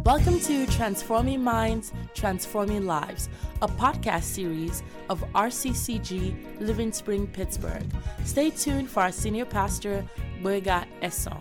Welcome to Transforming Minds, Transforming Lives, a podcast series of RCCG Living Spring, Pittsburgh. Stay tuned for our senior pastor, Boyega Esson.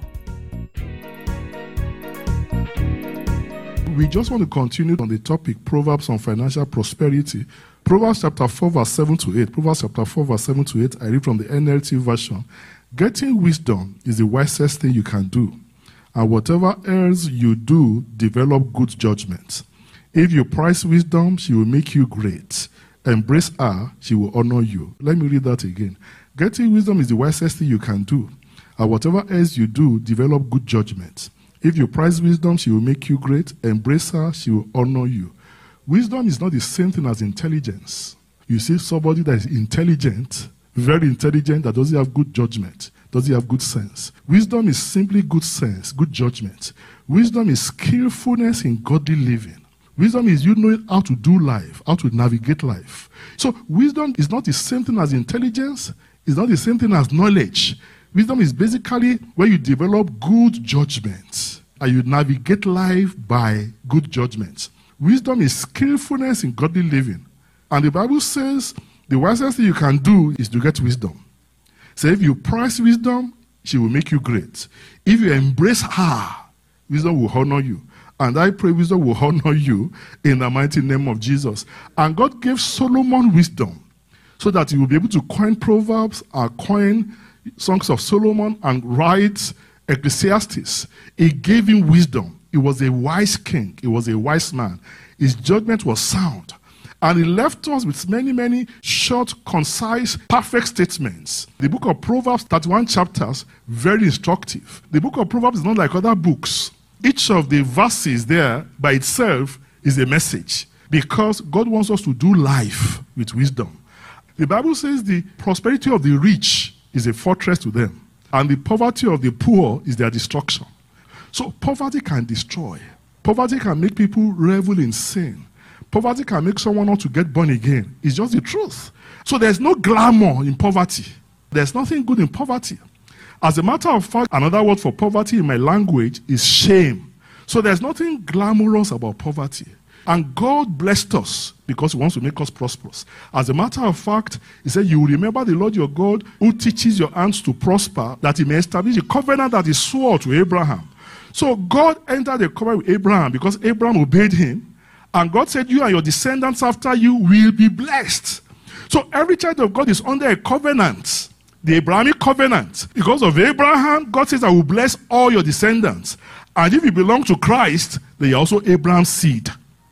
We just want to continue on the topic, Proverbs on financial prosperity. Proverbs chapter 4, verse 7 to 8. Proverbs chapter 4, verse 7 to 8. I read from the NLT version. Getting wisdom is the wisest thing you can do. And whatever else you do, develop good judgment. If you prize wisdom, she will make you great. Embrace her, she will honor you. Let me read that again. Getting wisdom is the wisest thing you can do. And whatever else you do, develop good judgment. If you prize wisdom, she will make you great. Embrace her, she will honor you. Wisdom is not the same thing as intelligence. You see somebody that is intelligent, very intelligent, that doesn't have good judgment. Does he have good sense? Wisdom is simply good sense, good judgment. Wisdom is skillfulness in godly living. Wisdom is you knowing how to do life, how to navigate life. So wisdom is not the same thing as intelligence. It's not the same thing as knowledge. Wisdom is basically where you develop good judgment and you navigate life by good judgment. Wisdom is skillfulness in godly living. And the Bible says the wisest thing you can do is to get wisdom. So if you prize wisdom, she will make you great. If you embrace her, wisdom will honor you. And I pray wisdom will honor you in the mighty name of Jesus. And God gave Solomon wisdom so that he will be able to coin Proverbs and coin Songs of Solomon and write Ecclesiastes. He gave him wisdom. He was a wise king. He was a wise man. His judgment was sound. And he left us with many short, concise, perfect statements. The book of Proverbs, 31 chapters, very instructive. The book of Proverbs is not like other books. Each of the verses there by itself is a message because God wants us to do life with wisdom. The Bible says the prosperity of the rich is a fortress to them, and the poverty of the poor is their destruction. So poverty can destroy. Poverty can make people revel in sin. Poverty can make someone not to get born again. It's just the truth. So there's no glamour in poverty. There's nothing good in poverty. As a matter of fact, another word for poverty in my language is shame. So there's nothing glamorous about poverty. And God blessed us because he wants to make us prosperous. As a matter of fact, he said, you will remember the Lord your God who teaches your hands to prosper, that he may establish a covenant that he swore to Abraham. So God entered a covenant with Abraham because Abraham obeyed him. And God said, you and your descendants after you will be blessed. So every child of God is under a covenant, the Abrahamic covenant. Because of Abraham, God says, I will bless all your descendants. And if you belong to Christ, then you're also Abraham's seed.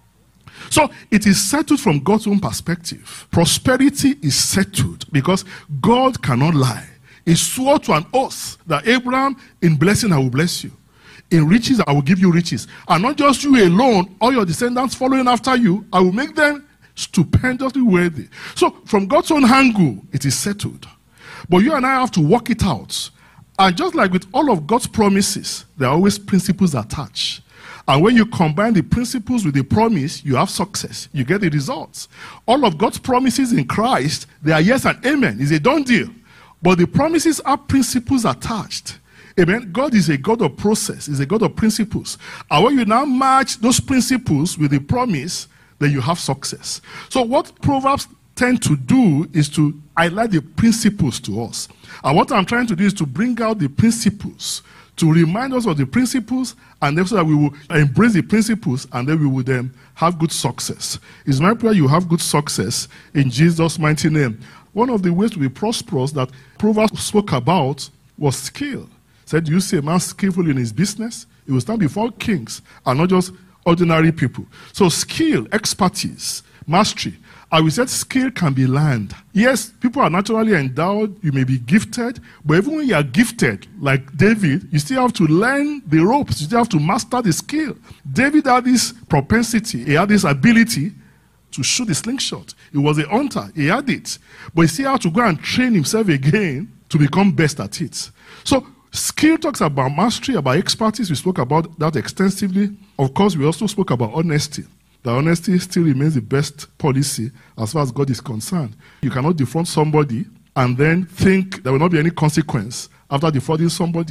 So it is settled from God's own perspective. Prosperity is settled because God cannot lie. He swore to an oath that Abraham, in blessing, I will bless you. In riches, I will give you riches. And not just you alone, all your descendants following after you, I will make them stupendously worthy. So from God's own angle, it is settled. But you and I have to work it out. And just like with all of God's promises, there are always principles attached. And when you combine the principles with the promise, you have success. You get the results. All of God's promises in Christ, they are yes and amen. It's a done deal. But the promises have principles attached. Amen. God is a God of process. He's a God of principles. And when you now match those principles with the promise, then you have success. So what Proverbs tend to do is to highlight the principles to us. And what I'm trying to do is to bring out the principles, to remind us of the principles, and then so that we will embrace the principles, and then we will then have good success. It's my prayer you have good success in Jesus' mighty name. One of the ways to be prosperous that Proverbs spoke about was skill. Said, you see a man skillful in his business, he will stand before kings and not just ordinary people. So skill, expertise, mastery. And we said skill can be learned. Yes, people are naturally endowed, you may be gifted, but even when you are gifted, like David, you still have to learn the ropes, you still have to master the skill. David had this propensity, he had this ability to shoot the slingshot. He was a hunter, he had it. But he still had to go and train himself again to become best at it. So skill talks about mastery, about expertise. We spoke about that extensively. Of course, we also spoke about honesty. The honesty still remains the best policy as far as God is concerned. You cannot defraud somebody and then think there will not be any consequence after defrauding somebody.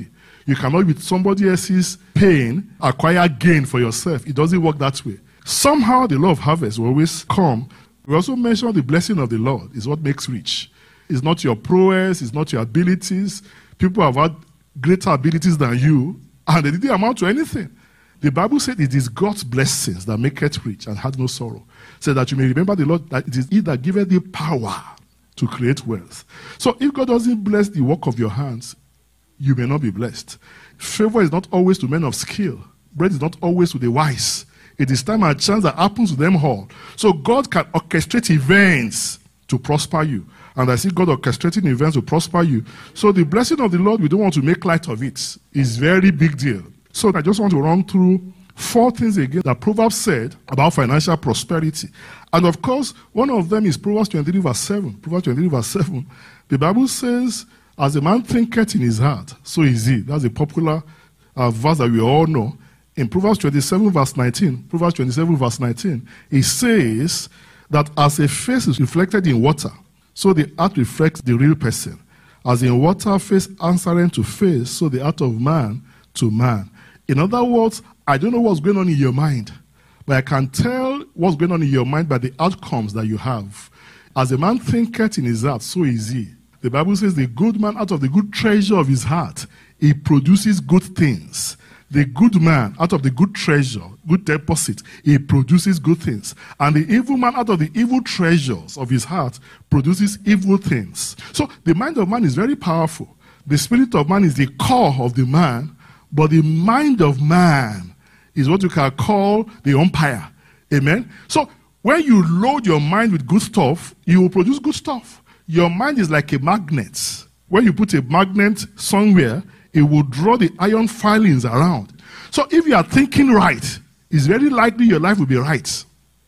You cannot, with somebody else's pain, acquire gain for yourself. It doesn't work that way. Somehow the law of harvest will always come. We also mention the blessing of the Lord is what makes rich. It's not your prowess, it's not your abilities. People have had greater abilities than you, and they didn't amount to anything. The Bible said it is God's blessings that make it rich and had no sorrow. So that you may remember the Lord, that it is He that giveth thee power to create wealth. So if God doesn't bless the work of your hands, you may not be blessed. Favor is not always to men of skill. Bread is not always to the wise. It is time and chance that happens to them all. So God can orchestrate events to prosper you. And I see God orchestrating events to prosper you. So the blessing of the Lord, we don't want to make light of it. It's very big deal. So I just want to run through 4 things again that Proverbs said about financial prosperity. And of course, one of them is Proverbs 23 verse 7. Proverbs 23 verse 7. The Bible says, as a man thinketh in his heart, so is he. That's a popular verse that we all know. In Proverbs 27 verse 19, Proverbs 27 verse 19, it says that as a face is reflected in water, so the heart reflects the real person. As in water, face answering to face, so the heart of man to man. In other words, I don't know what's going on in your mind, but I can tell what's going on in your mind by the outcomes that you have. As a man thinketh in his heart, so is he. The Bible says the good man, out of the good treasure of his heart, he produces good things. The good man, out of the good treasure, good deposit, he produces good things. And the evil man, out of the evil treasures of his heart, produces evil things. So the mind of man is very powerful. The spirit of man is the core of the man, but the mind of man is what you can call the umpire. Amen? So when you load your mind with good stuff, you will produce good stuff. Your mind is like a magnet. When you put a magnet somewhere, it will draw the iron filings around. So if you are thinking right, it's very likely your life will be right.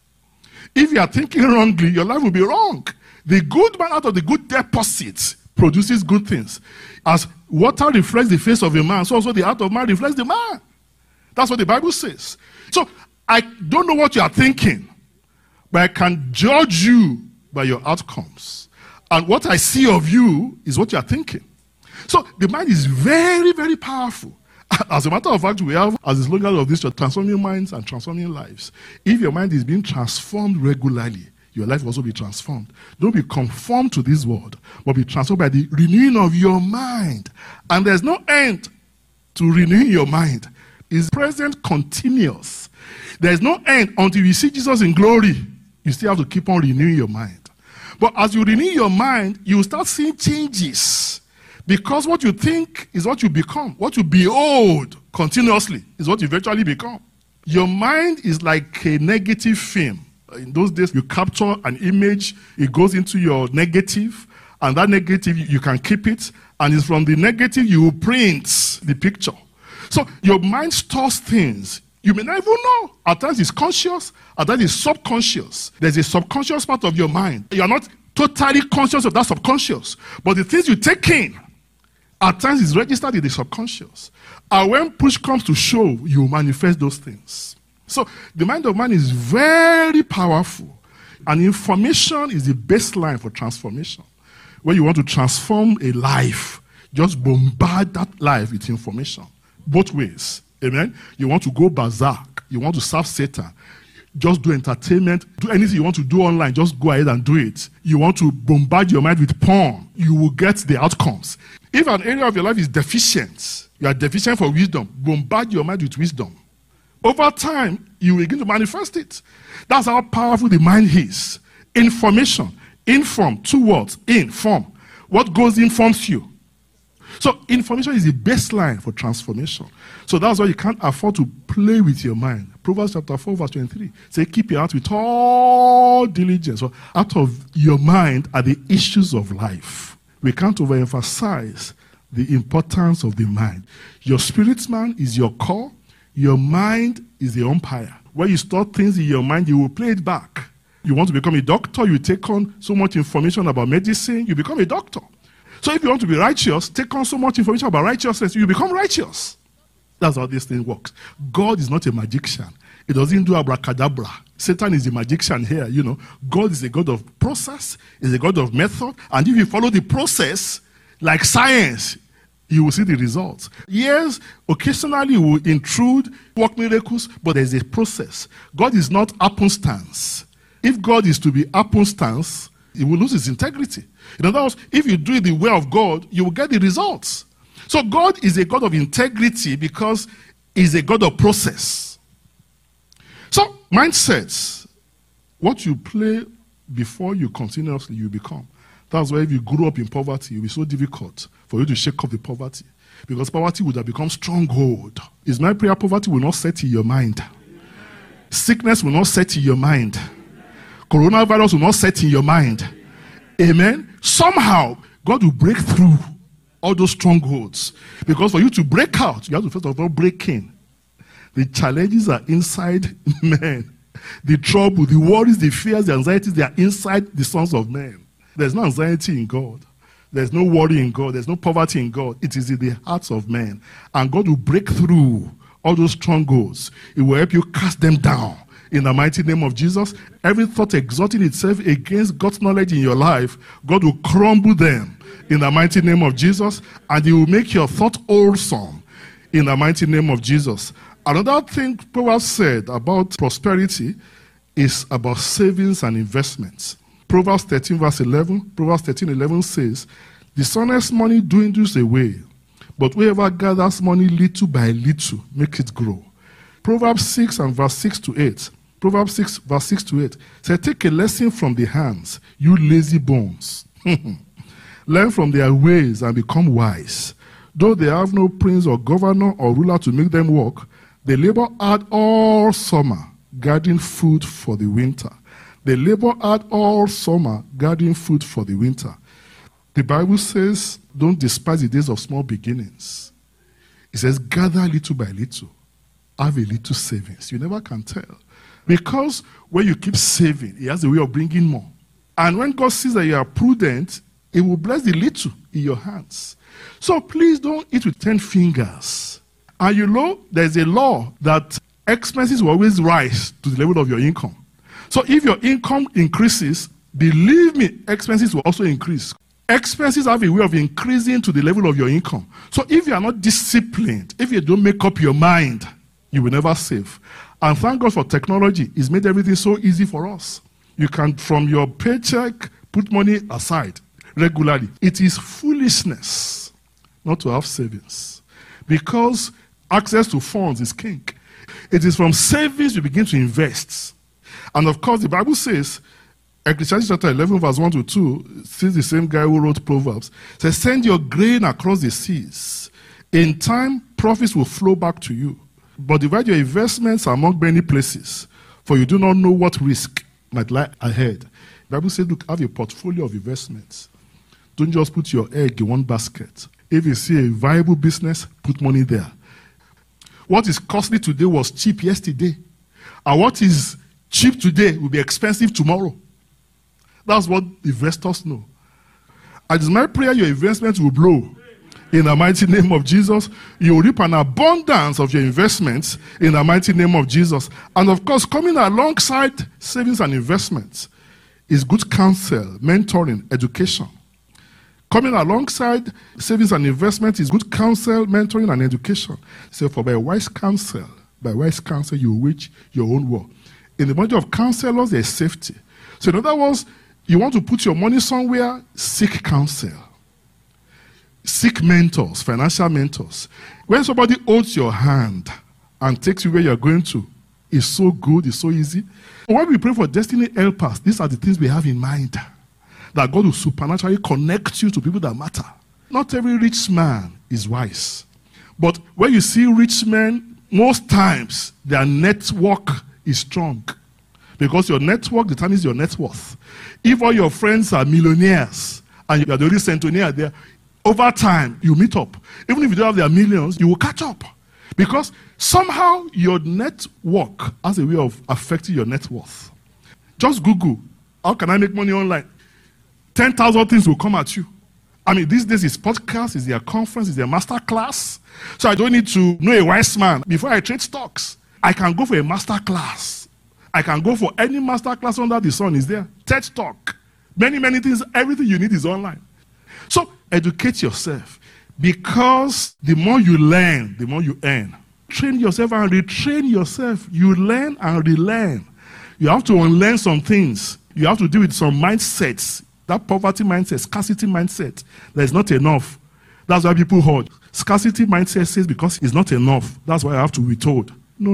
If you are thinking wrongly, your life will be wrong. The good man out of the good deposit produces good things. As water reflects the face of a man, so also the heart of man reflects the man. That's what the Bible says. So I don't know what you are thinking, but I can judge you by your outcomes. And what I see of you is what you are thinking. So the mind is very, very powerful. As a matter of fact, we have, as the slogan of this church, transforming minds and transforming lives. If your mind is being transformed regularly, your life will also be transformed. Don't be conformed to this world, but be transformed by the renewing of your mind. And there's no end to renewing your mind. It's present continuous. There's no end until you see Jesus in glory. You still have to keep on renewing your mind. But as you renew your mind, you will start seeing changes. Because what you think is what you become. What you behold continuously is what you eventually become. Your mind is like a negative film. In those days, you capture an image, it goes into your negative, and that negative, you can keep it, and it's from the negative you will print the picture. So your mind stores things. You may not even know. At times it's conscious, at times it's subconscious. There's a subconscious part of your mind. You're not totally conscious of that subconscious, but the things you take in, at times it's registered in the subconscious. And when push comes to shove, you manifest those things. So the mind of man is very powerful. And information is the baseline for transformation. When you want to transform a life, just bombard that life with information. Both ways. Amen? You want to go berserk. You want to serve Satan. Just do entertainment. Do anything you want to do online. Just go ahead and do it. You want to bombard your mind with porn. You will get the outcomes. If an area of your life is deficient, you are deficient for wisdom, bombard your mind with wisdom. Over time, you begin to manifest it. That's how powerful the mind is. Information. Inform. 2 words. Inform. What goes in forms you. So information is the baseline for transformation. So that's why you can't afford to play with your mind. Proverbs chapter 4 verse 23. Say, keep your heart with all diligence. So out of your mind are the issues of life. We can't overemphasize the importance of the mind. Your spirit man is your core. Your mind is the umpire. When you store things in your mind, you will play it back. You want to become a doctor, you take on so much information about medicine, you become a doctor. So if you want to be righteous, take on so much information about righteousness, you become righteous. That's how this thing works. God is not a magician. He doesn't do abracadabra. Satan is a magician here, you know. God is a God of process, is a God of method. And if you follow the process, like science, You will see the results. Yes, occasionally you will intrude, work miracles, but there's a process. God is not happenstance. If God is to be happenstance, he will lose his integrity. In other words, if you do it the way of God, you will get the results. So God is a God of integrity because he's a God of process. So mindsets, what you play before you continuously, you become. That's why if you grew up in poverty, it will be so difficult for you to shake off the poverty. Because poverty would have become stronghold. It's my prayer poverty will not set in your mind. Sickness will not set in your mind. Coronavirus will not set in your mind. Amen. Somehow, God will break through all those strongholds. Because for you to break out, you have to first of all break in. The challenges are inside men. The trouble, the worries, the fears, the anxieties, they are inside the sons of men. There's no anxiety in God. There's no worry in God. There's no poverty in God. It is in the hearts of men. And God will break through all those strongholds. It will help you cast them down. In the mighty name of Jesus, every thought exalting itself against God's knowledge in your life, God will crumble them in the mighty name of Jesus, and he will make your thought wholesome in the mighty name of Jesus. Another thing Proverbs said about prosperity is about savings and investments. Proverbs 13 verse 11, Proverbs 13:11 says, dishonest money dwindles away, but whoever gathers money little by little makes it grow. Proverbs 6 and verse 6 to 8. Proverbs 6 verse 6 to 8 says, take a lesson from the hands, you lazy bones. Learn from their ways and become wise. Though they have no prince or governor or ruler to make them work, they labor hard all summer, gathering food for the winter. They labor hard all summer, gathering food for the winter. The Bible says, don't despise the days of small beginnings. It says, gather little by little. Have a little savings. You never can tell. Because when you keep saving, he has a way of bringing more. And when God sees that you are prudent, he will bless the little in your hands. So please don't eat with 10 fingers. And you know, there's a law that expenses will always rise to the level of your income. So if your income increases, believe me, expenses will also increase. Expenses have a way of increasing to the level of your income. So if you are not disciplined, if you don't make up your mind, you will never save. And thank God for technology. It's made everything so easy for us. You can, from your paycheck, put money aside regularly. It is foolishness not to have savings, because access to funds is king. It is from savings you begin to invest. And of course, the Bible says, Ecclesiastes chapter 11, verse 1 to 2, says the same guy who wrote Proverbs, says, send your grain across the seas. In time, profits will flow back to you. But divide your investments among many places, for you do not know what risk might lie ahead. The Bible says, look, have a portfolio of investments. Don't just put your egg in one basket. If you see a viable business, put money there. What is costly today was cheap yesterday. And what is cheap today will be expensive tomorrow. That's what investors know. And it's my prayer your investments will blow. In the mighty name of Jesus, you will reap an abundance of your investments in the mighty name of Jesus. And of course, coming alongside savings and investments is good counsel, mentoring, education. Coming alongside savings and investment is good counsel, mentoring, and education. So for by wise counsel, you will wage your own war. In the body of counselors, there is safety. So in other words, you want to put your money somewhere, seek counsel. Seek mentors, financial mentors. When somebody holds your hand and takes you where you're going to, it's so good, it's so easy. When we pray for destiny helpers, these are the things we have in mind. That God will supernaturally connect you to people that matter. Not every rich man is wise. But when you see rich men, most times their network is strong. Because your network determines your net worth. If all your friends are millionaires and you are the only centennial there, over time, you meet up. Even if you don't have their millions, you will catch up. Because somehow your network has a way of affecting your net worth. Just Google, how can I make money online? 10,000 things will come at you. I mean, these days it's podcast, it's their conference, it's their master class. So I don't need to know a wise man before I trade stocks. I can go for a master class. I can go for any master class under the sun is there. TED Talk. Many things, everything you need is online. So educate yourself. Because the more you learn, the more you earn. Train yourself and retrain yourself. You learn and relearn. You have to unlearn some things. You have to deal with some mindsets. That poverty mindset, scarcity mindset, there's not enough. That's why people hold. Scarcity mindset says because it's not enough. That's why I have to withhold. No.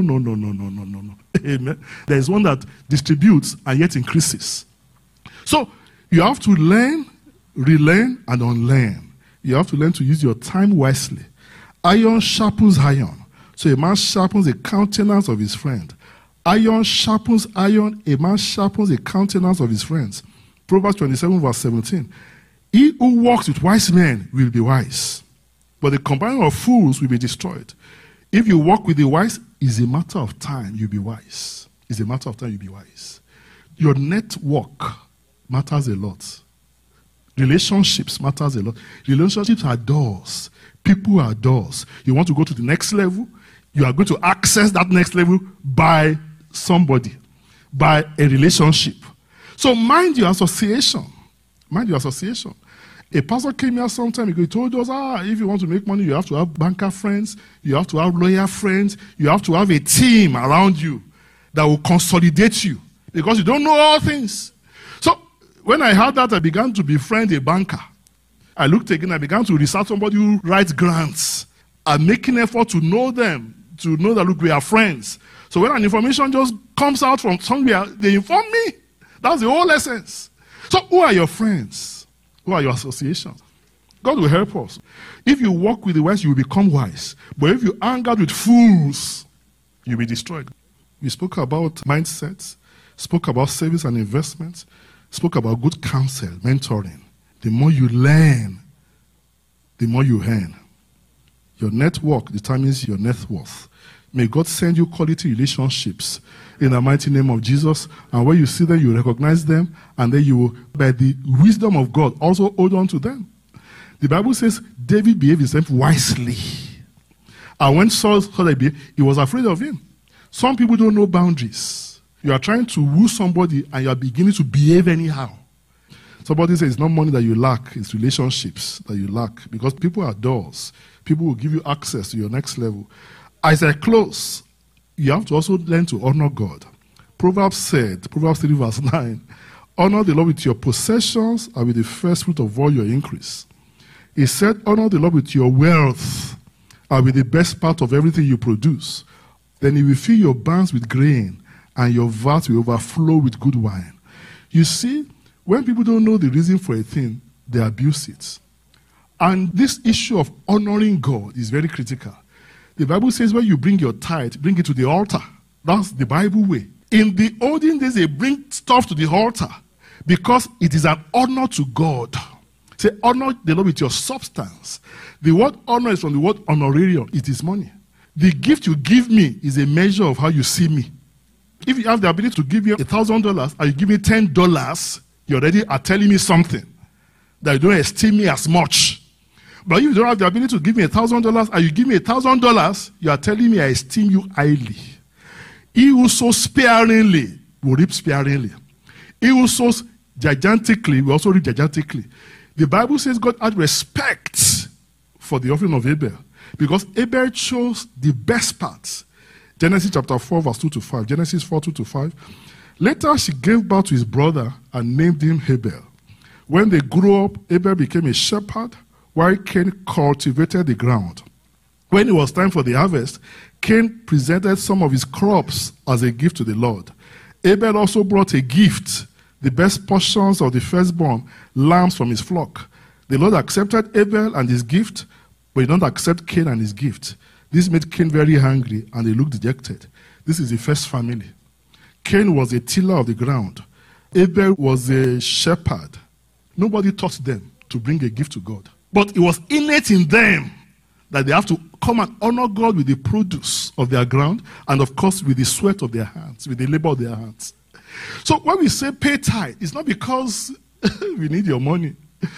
Amen. There's one that distributes and yet increases. So you have to learn, relearn, and unlearn. You have to learn to use your time wisely. Iron sharpens iron. So a man sharpens the countenance of his friend. Iron sharpens iron. A man sharpens the countenance of his friends. Proverbs 27 verse 17. He who walks with wise men will be wise, but the companion of fools will be destroyed. If you walk with the wise, it's a matter of time you'll be wise. It's a matter of time you'll be wise. Your network matters a lot. Relationships matters a lot. Relationships are doors. People are doors. You want to go to the next level, you are going to access that next level by somebody, by a relationship. So mind your association. Mind your association. A pastor came here some time ago. He told us, if you want to make money, you have to have banker friends, you have to have lawyer friends, you have to have a team around you that will consolidate you because you don't know all things. So when I heard that, I began to befriend a banker. I looked again, I began to research somebody who writes grants. I'm making effort to know them, to know that, look, we are friends. So when an information just comes out from somewhere, they inform me. That's the whole essence. So who are your friends? Who are your associations? God will help us. If you walk with the wise, you will become wise. But if you hang out with fools, you'll be destroyed. We spoke about mindsets, spoke about savings and investments, spoke about good counsel, mentoring. The more you learn, the more you earn. Your network determines your net worth. May God send you quality relationships in the mighty name of Jesus. And when you see them, you recognize them. And then you will, by the wisdom of God, also hold on to them. The Bible says David behaved himself wisely. And when Saul saw that he was afraid of him. Some people don't know boundaries. You are trying to woo somebody and you are beginning to behave anyhow. Somebody says it's not money that you lack, it's relationships that you lack. Because people are doors. People will give you access to your next level. As I close, you have to also learn to honor God. Proverbs 3 verse 9, honor the Lord with your possessions and with the first fruit of all your increase. He said, honor the Lord with your wealth and with the best part of everything you produce. Then he will fill your barns with grain and your vats will overflow with good wine. You see, when people don't know the reason for a thing, they abuse it. And this issue of honoring God is very critical. The Bible says when you bring your tithe, bring it to the altar. That's the Bible way. In the olden days, they bring stuff to the altar because it is an honor to God. Say, honor the Lord with your substance. The word honor is from the word honorarium. It is money. The gift you give me is a measure of how you see me. If you have the ability to give me $1,000 and you give me $10, you already are telling me something that you don't esteem me as much. But if you don't have the ability to give me $1,000 and you give me $1,000, you are telling me I esteem you highly. He who sows sparingly will reap sparingly. He who sows gigantically will also reap gigantically. The Bible says God had respect for the offering of Abel because Abel chose the best parts. Genesis chapter 4 verse 2 to 5. Genesis 4, 2 to 5. Later she gave birth to his brother and named him Abel. When they grew up, Abel became a shepherd while Cain cultivated the ground. When it was time for the harvest, Cain presented some of his crops as a gift to the Lord. Abel also brought a gift, the best portions of the firstborn lambs from his flock. The Lord accepted Abel and his gift, but he did not accept Cain and his gift. This made Cain very angry, and he looked dejected. This is the first family. Cain was a tiller of the ground. Abel was a shepherd. Nobody taught them to bring a gift to God. But it was innate in them that they have to come and honor God with the produce of their ground and, of course, with the sweat of their hands, with the labor of their hands. So when we say pay tithe, it's not because we need your money.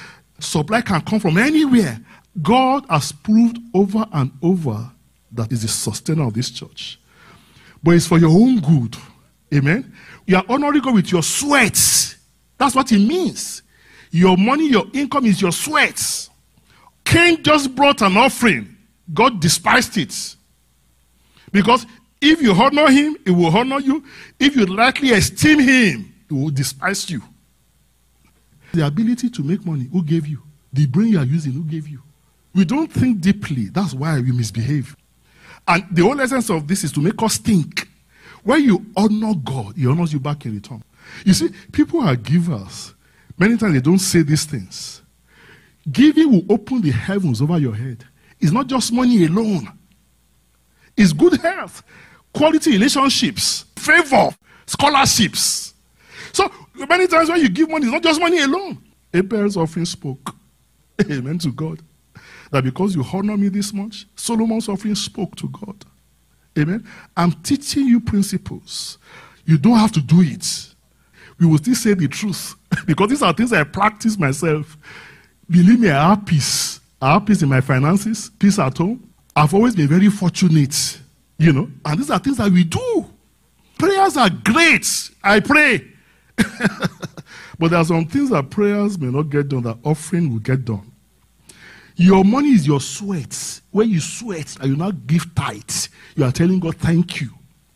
Supply can come from anywhere. God has proved over and over that is the sustainer of this church. But it's for your own good. Amen? You are honoring God with your sweat. That's what it means. Your money, your income is your sweat. Cain just brought an offering, God despised it. Because if you honor him, he will honor you. If you lightly esteem him, he will despise you. The ability to make money, who gave you? The brain you are using, who gave you? We don't think deeply. That's why we misbehave. And the whole essence of this is to make us think. When you honor God, he honors you back in return. You see, people are givers. Many times they don't say these things. Giving will open the heavens over your head. It's not just money alone. It's good health, quality relationships, favor, scholarships. So many times when you give money, it's not just money alone. Abel's offering spoke. Amen to God. That because you honor me this much, Solomon's offering spoke to God. Amen. I'm teaching you principles. You don't have to do it. We will still say the truth. Because these are things I practice myself. Believe me, I have peace. I have peace in my finances, peace at home. I've always been very fortunate, and these are things that we do. Prayers are great. I pray. But there are some things that prayers may not get done, that offering will get done. Your money is your sweat. When you sweat and you not give tithes, you are telling God, thank you.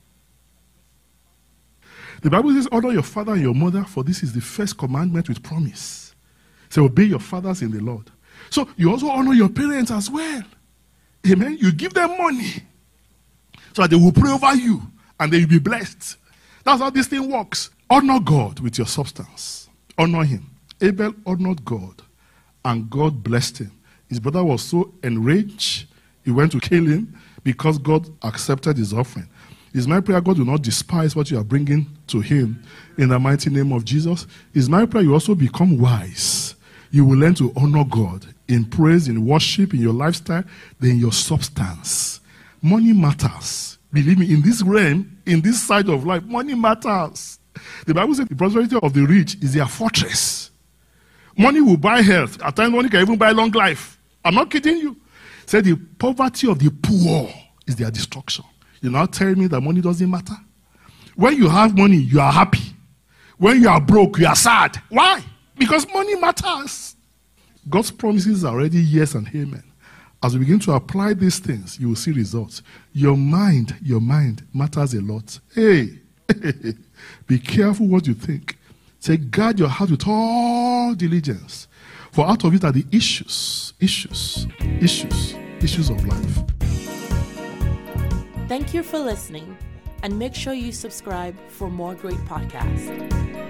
The Bible says, honor your father and your mother, for this is the first commandment with promise. So obey your fathers in the Lord. So you also honor your parents as well. Amen. You give them money so that they will pray over you and they will be blessed. That's how this thing works. Honor God with your substance. Honor him. Abel honored God and God blessed him. His brother was so enraged, he went to kill him because God accepted his offering. It's my prayer God will not despise what you are bringing to him in the mighty name of Jesus. It's my prayer you also become wise. You will learn to honor God in praise, in worship, in your lifestyle, then in your substance. Money matters. Believe me, in this realm, in this side of life, money matters. The Bible says the prosperity of the rich is their fortress. Money will buy health. At times, money can even buy long life. I'm not kidding you. Say the poverty of the poor is their destruction. You're not telling me that money doesn't matter? When you have money, you are happy. When you are broke, you are sad. Why? Because money matters. God's promises are already yes and amen. As we begin to apply these things, you will see results. Your mind matters a lot. Hey, be careful what you think. Say, guard your heart with all diligence. For out of it are the issues of life. Thank you for listening, and make sure you subscribe for more great podcasts.